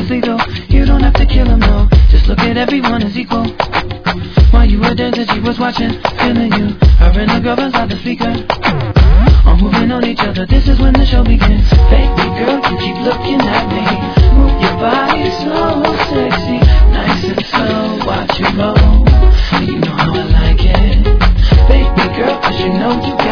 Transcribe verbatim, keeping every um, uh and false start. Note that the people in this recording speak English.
is lethal. You don't have to kill him, no. Just look at everyone as equal. While you were dancing, she was watching, feeling you. Her and the girl inside the speaker, all moving on each other. This is when the show begins. Baby girl, you keep looking at me. Move your body so sexy, nice and slow. Watch you roll. You know how I like it, baby girl, 'cause you know you